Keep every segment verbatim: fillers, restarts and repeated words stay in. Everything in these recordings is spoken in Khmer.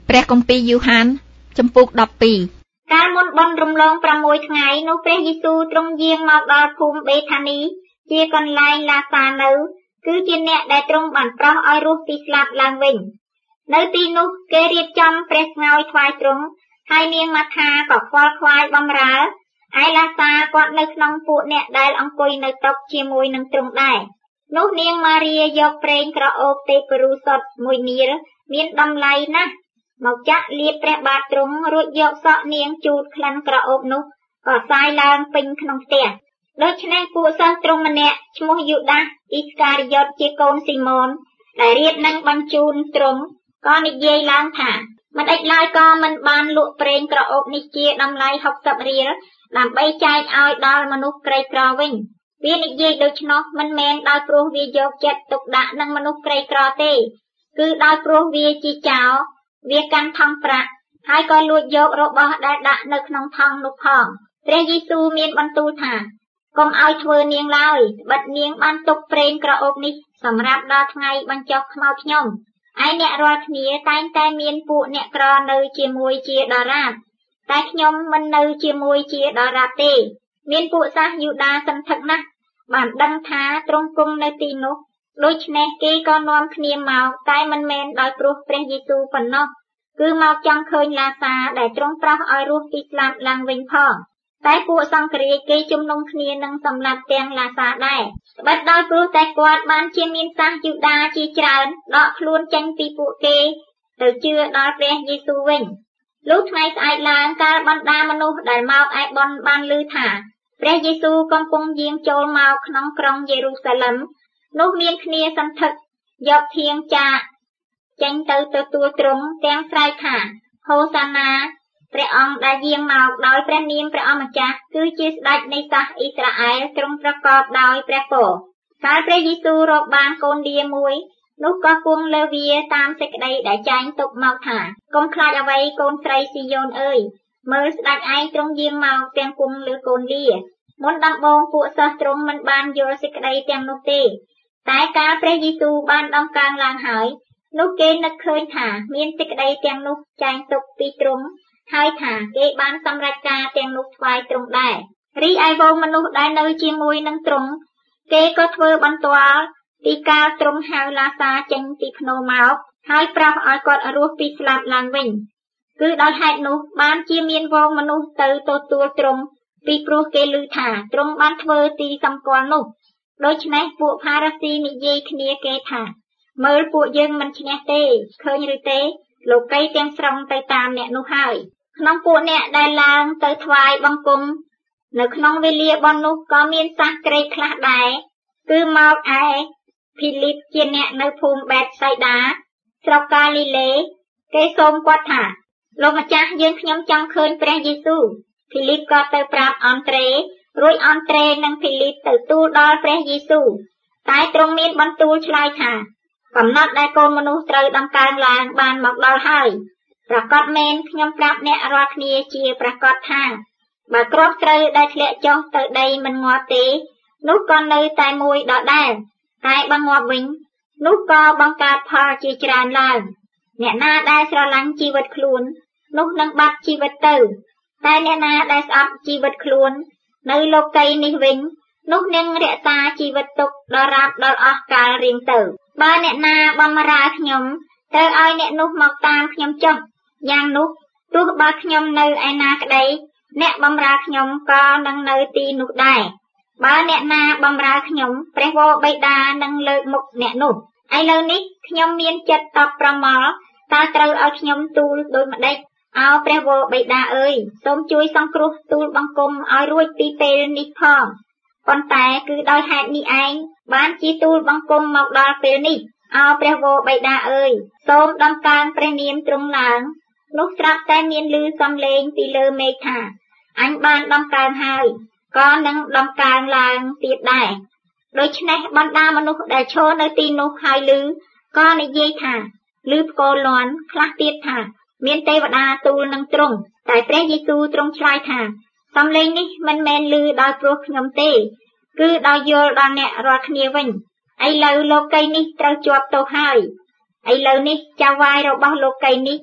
ព្រះគម្ពីរយូហានចំពុកដប់ពីរកាលមុនបន់រំលងប្រាំមួយថ្ងៃនោះព្រះយេស៊ូវទ្រង់យាងមកដល់ភូមិបេថានីជាកន្លែងឡាសានៅគឺជាអ្នកដែលទ្រង់បានប្រោសឲ្យរស់ពីស្លាប់ឡើងវិញនៅទីនោះគេរៀបចំព្រះស្ងោយថ្វាយទ្រង់ហើយនាងម៉ាថាក៏ខ្វល់ខ្វាយបម្រើឯឡាសាគាត់នៅក្នុងពួកអ្នកដែលអង្គុយនៅតុជាមួយនឹងទ្រង់ដែរនោះនាងម៉ារីយកប្រេងក្រអូបទេពរូសុទ្ធមួយនៀលមានតម្លៃណាស់មកចាក់លាបព្រះបាទទ្រង់រួចយកសក់នាងជូតក្លិនក្រអូបនោះក៏សាយឡើងពេញក្នុងផ្ទះដូច្នេះពួកសិស្សទ្រង់ម្នាក់ឈ្មោះយូដាសអ៊ីស្ការីយ៉ុតជាកូនស៊ីម៉ូនដែលរៀបនឹងបញ្ជូនទ្រង់ក៏និយាយឡើងថាមិនឥតឡើយក៏មិនបានលក់ប្រេងក្រអូបនេះជាតម្លៃហុកសិបរៀលដើម្បីចែកឲ្យដល់មនុស្សក្រីក្រវិញវានិយាយដូច្នោះមិនមែនដោយព្រោះវាយកចិត្តទុកដាក់នឹងមនុស្សក្រីក្រទេគឺដោយព្រោះវាជាចោរវាកាន់ថង់ប្រាក់ហើយក៏លួចយករបស់ដែលដាក់នៅក្នុងថង់នោះផងព្រះយេស៊ូវមានបន្ទូលថាកុំឲ្យធ្វើនាងឡើយបិទនាងបានទុកប្រេងក្រអូបនេះសម្រាប់ដល់ថ្ងៃបញ្ចុះខ្មោចខ្ញុំឯអ្នករាល់គ្នាតែងតែមានពួកអ្នកក្រនៅជាមួយជាដរាបតែខ្ញុំមិននៅជាមួយជាដរាបទេមានពួកសាសយូដាសន្ធឹកណាស់បានដឹងថាទ្រង់គង់នៅទីនោះដូច្នេះគេក៏នាំគ្នាមកតែមិនមែនដោយព្រោះព្រះយេស៊ូវប៉ុណ្ណោះគឺមកចង់ឃើញឡាសាដែលទ្រង់ប្រោសឲ្យរស់ពីស្លាប់ឡើងវិញផងតែពួកសង្ឃរាជគេជំនុំគ្នានឹងសម្លាប់ទាំងឡាសាដែរត្បិតដោយព្រោះតែគាត់បានជាមានសាសយូដាជាច្រើនដកខ្លួនចេញពីពួកគេទៅជឿដល់ព្រះយេស៊ូវវិញលុះថ្ងៃស្អែកឡើងកាលបណ្ដាមនុស្សដែលមកឯបន់បានឮថាព្រះយេស៊ូវកំពុងយាងចូលមកក្នុងក្រុងយេរូសាឡឹមនោះមានគ្នាសន្ធឹកយកធាងចាកចេញទៅទទួលទ្រង់ទាំងស្រែកថាហូសាណាព្រះអង្គដែលយាងមកដោយព្រះនាមព្រះអម្ចាស់គឺជាស្ដេចនៃសាសអ៊ីស្រាអែលទ្រង់ប្រកបដោយព្រះពរកាលព្រះយេស៊ូវរកបានកូនលាមួយនោះក៏គង់លើវាតាមសេចក្តីដែលចែងទុកមកថាកុំខ្លាចអ្វីកូនស្រីស៊ីយ៉ូនអើយមើលស្ដេចឯងទ្រង់យាងមកទាំងគង់លើកូនលាមុនដំបូងពួកសិស្សទ្រង់មិនបានយល់សេចក្តីទាំងនោះទេតែកាលព្រះយេស៊ូវបានដំកើងឡើងហើយនោះគេនឹកឃើញថាមានសេចក្តីទាំងនោះចែងទុកពីទ្រង់ហើយថាគេបានសម្រេចការទាំងនោះថ្វាយទ្រង់ដែររីឯវងមនុស្សដែលនៅជាមួយនឹងទ្រង់គេក៏ធ្វើបន្ទាល់ពីកាលទ្រង់ហៅឡាសាចេញពីភ្នោមកហើយប្រោសឲ្យគាត់រស់ពីស្លាប់ឡើងវិញគឺដោយហេតុនោះបានជាមានវងមនុស្សទៅទទួលទ្រង់ពីព្រោះគេឮថាទ្រង់បានធ្វើទីសម្គាល់នោះដូច្នេះពួកផារ៉ាស៊ីនិយាយគ្នាគេថាមើលពួកយើងមិនឈ្នះទេឃើញឬទេលោកីទាំងស្រុងទៅតាមអ្នកនោះហើយក្នុងពួកអ្នកដែលឡើងទៅថ្វាយបង្គំនៅក្នុងវេលាបន់នោះក៏មានសាសក្រេកខ្លះដែរគឺមកឯភីលីបជាអ្នកនៅភូមិបេតសៃដាស្រុកកាលីលេគេសូមគាត់ថាលោកម្ចាស់យើងខ្ញុំចង់ឃើញព្រះយេស៊ូវភីលីបក៏ទៅប្រាប់អនត្រេរួចអនត្រេនិងភីលីបទៅទូលដល់ព្រះយេស៊ូវតែទ្រង់មានបន្ទូលឆ្លើយថាកំណត់ដែលកូនមនុស្សត្រូវដំកើងឡើងបានមកដល់ហើយប្រកាសមែនខ្ញុំប្រាប់អ្នករាល់គ្នាជាប្រកាសថាបើគ្រាប់ស្រូវដែលធ្លាក់ចុះទៅដីមិនងាប់ទេនោះក៏នៅតែមួយដដែលតែបើងាប់វិញនោះក៏បង្កើតផលជាច្រើនឡើងអ្នកណាដែលស្រឡាញ់ជីវិតខ្លួននោះនឹងបាត់ជីវិតទៅតែអ្នកណាដែលស្អប់ជីវិតខ្លួននៅលោកីយ៍នេះវិញនោះនឹងរក្សាជីវិតទុកដល់រាបដល់អស់កាលរៀងទៅបើអ្នកណាបម្រើខ្ញុំត្រូវឲ្យអ្នកនោះមកតាមខ្ញុំចុះយ៉ាងនោះទោះបើខ្ញុំនៅឯណាក្តីអ្នកបម្រើខ្ញុំក៏នឹងនៅទីនោះដែរបើអ្នកណាបម្រើខ្ញុំព្រះវរបិតានឹងលើកមុខអ្នកនោះឥឡូវនេះខ្ញុំមានចិត្តតបប្រមល់តើត្រូវឲ្យខ្ញុំទូលដូចម្ដេចអោព្រះវរបិតាអើយសូមជួយសង្គ្រោះទូលបង្គំឲ្យរួចពីពេលនេះផងប៉ុន្តែគឺដោយហេតុនេះឯងបានជាទូលបង្គំមកដល់ពេលនេះអោព្រះវរបិតាអើយសូមដំកើងព្រះនាមទ្រង់ឡើងនោះស្រាប់តែមានឮសំឡេងពីលើមេឃថាអញបានដំកើងហើយក៏នឹងដំកើងឡើងទៀតដែរដូច្នេះបណ្ដាមនុស្សដែលឈរនៅទីនោះហើយឮក៏និយាយថាឮផ្គរលាន់ខ្លះទៀតថាមានទេវតាទូលនឹងទ្រង់តែព្រះយេស៊ូវទ្រង់ឆ្លើយថាសំឡេងនេះមិនមែនឮដោយព្រោះខ្ញុំទេគឺដោយយល់ដល់អ្នករាល់គ្នាវិញឥឡូវលោកីយ៍នេះត្រូវជាប់ទោសហើយឥឡូវនេះចៅវាយរបស់លោកីយ៍នេះ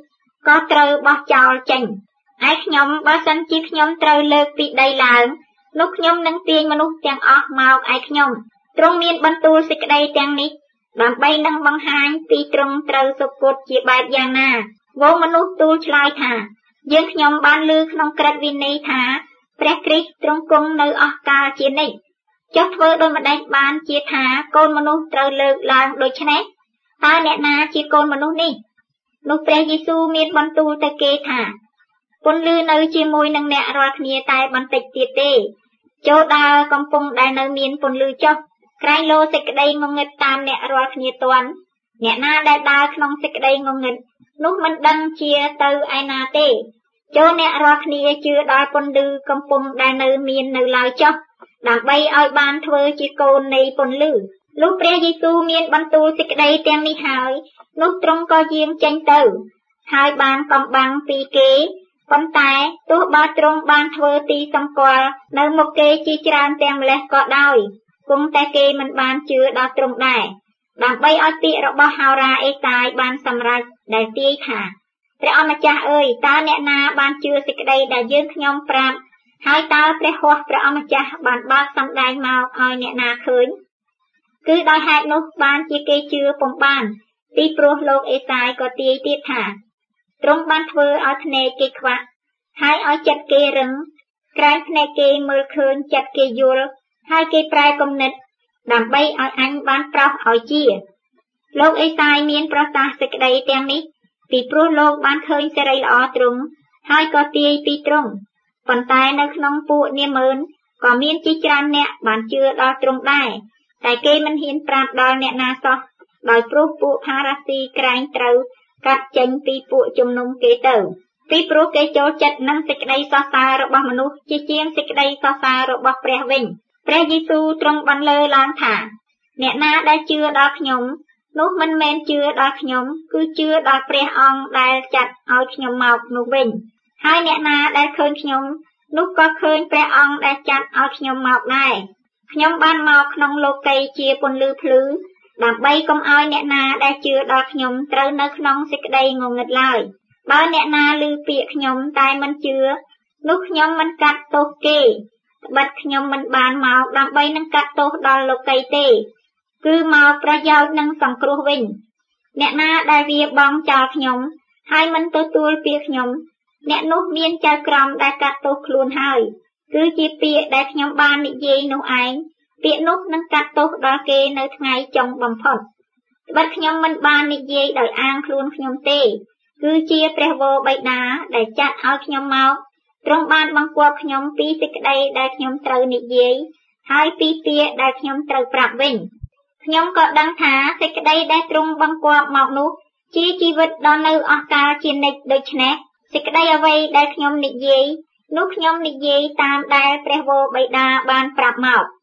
ក៏ត្រូវបោះចោលចេញឯខ្ញុំបើសិនជាខ្ញុំត្រូវលើកពីដីឡើងនោះខ្ញុំនឹងទាញមនុស្សទាំងអស់មកឯខ្ញុំទ្រង់មានបន្ទូលសេចក្តីទាំងនេះដើម្បីនឹងបង្ហាញពីទ្រង់ត្រូវសុគតជាបែបយ៉ាងណាវងមនុស្សទូលឆ្លើយថាយើងខ្ញុំបានឮក្នុងក្រឹត្យវិន័យថាព្រះគ្រីស្ទទ្រង់គង់នៅអស់កលជានិច្ចចុះធ្វើដូចម្តេចបានជាថាកូនមនុស្សត្រូវលើកឡើងដូច្នេះតើអ្នកណាជាកូនមនុស្សនេះនោះព្រះយេស៊ូវមានបន្ទូលទៅគេថាពន្លឺនៅជាមួយនឹងអ្នករាល់គ្នាតែបន្តិចទៀតទេចូលដើរកំពុងដែលនៅមានពន្លឺចុះក្រែងលោសេចក្តីងងឹតតាមអ្នករាល់គ្នាទាន់អ្នកណាដែលដើរក្នុងសេចក្តីងងឹតនោះមិនដឹងជាទៅឯណាទេចូលអ្នករាល់គ្នាជឿដល់ពន្លឺកំពុងដែលនៅមាននៅឡើយចុះដើម្បីឲ្យបានធ្វើជាកូននៃពន្លឺលុះព្រះយេស៊ូវមានបន្ទូលសេចក្តីទាំងនេះហើយនោះទ្រង់ក៏យាងចេញទៅហើយបានកំបាំងពីគេប៉ុន្តែទោះបើទ្រង់បានធ្វើទីសម្គាល់នៅមុខគេជាច្រើនទាំងម្លេះក៏ដោយគង់តែគេមិនបានជឿដល់ទ្រង់ដែរដើម្បីឲ្យពាក្យរបស់ហោរាអេសាយបានសម្រេចដែលទាយថាព្រះអម្ចាស់អើយតើអ្នកណាបានជឿសេចក្តីដែលយើងខ្ញុំប្រាប់ហើយតើព្រះហស្ថព្រះអម្ចាស់បានបើកសម្ដែងមកឲ្យអ្នកណាឃើញគឺដោយហេតុនោះបានជាគេជឿពុំបានពីព្រោះលោកអេសាយក៏ទាយទៀតថាទ្រង់បានធ្វើឲ្យភ្នែកគេខ្វាក់ហើយឲ្យចិត្តគេរឹងក្រែងភ្នែកគេមើលឃើញចិត្តគេយល់ហើយគេប្រែគំនិតដើម្បីឲ្យអញបានប្រោសឲ្យជាលោកអេសាយមានប្រសាសន៍សេចក្តីទាំងនេះពីព្រោះលោកបានឃើញសេរីល្អទ្រង់ហើយក៏ទាយពីទ្រង់ប៉ុន្តែនៅក្នុងពួកនាម៉ឺនក៏មានជាច្រើនអ្នកបានជឿដល់ទ្រង់ដែរតែគេមិនហ៊ានប្រាប់ដល់អ្នកណាសោះដោយព្រោះពួកផារ៉ាស៊ីក្រែងត្រូវកាត់ចេញពីពួកជំនុំគេទៅពីព្រោះគេចូលចិត្តនឹងសេចក្តីសរសើររបស់មនុស្សជាជាងសេចក្តីសរសើររបស់ព្រះវិញព្រះយេស៊ូវទ្រង់បានលើឡើងថាអ្នកណាដែលជឿដល់ខ្ញុំនោះមិនមែនជឿដល់ខ្ញុំគឺជឿដល់ព្រះអង្គដែលចាត់ឲ្យខ្ញុំមកនោះវិញហើយអ្នកណាដែលឃើញខ្ញុំនោះក៏ឃើញព្រះអង្គដែលចាត់ឲ្យខ្ញុំមកដែរខ្ញុំបានមកក្នុងលោកីជាពន្លឺភ្លឺដើម្បីកុំឲ្យអ្នកណាដែលជឿដល់ខ្ញុំត្រូវនៅក្នុងសេចក្តីងងឹតឡើយបើអ្នកណាឮពាក្យខ្ញុំតែមិនជឿនោះខ្ញុំមិនកាត់ទោសគេត្បិតខ្ញុំមិនបានមកដើម្បីនឹងកាត់ទោសដល់លោកីទេគឺមកប្រយោជន៍នឹងសង្គ្រោះវិញអ្នកណាដែលវាបងចោលខ្ញុំហើយមិនទទួលពាក្យខ្ញុំអ្នកនោះមានចៅក្រមដែលកាត់ទោសខ្លួនហើយគឺជាពាក្យដែលខ្ញុំបាននិយាយនោះឯងពាក្យនោះនឹងកាត់ទោសដល់គេនៅថ្ងៃចុងបំផុតត្បិតខ្ញុំមិនបាននិយាយដោយអាងខ្លួនខ្ញុំទេគឺជាព្រះវរបិតាដែលចាត់ឲ្យខ្ញុំមកទ្រង់បានបង្គាប់ខ្ញុំពីសេចក្តីដែលខ្ញុំត្រូវនិយាយហើយពីពាក្យដែលខ្ញុំត្រូវប្រាប់វិញខ្ញុំក៏ដឹងថាសេចក្តីដែលទ្រង់បង្គាប់មកនោះជាជីវិតដ៏នៅអស់កលជានិច្ចដូច្នេះសេចក្តីអ្វីដែលខ្ញុំនិយាយនោះខ្ញុំនិយាយតាមដែលព្រះវរបិតាបានប្រាប់មក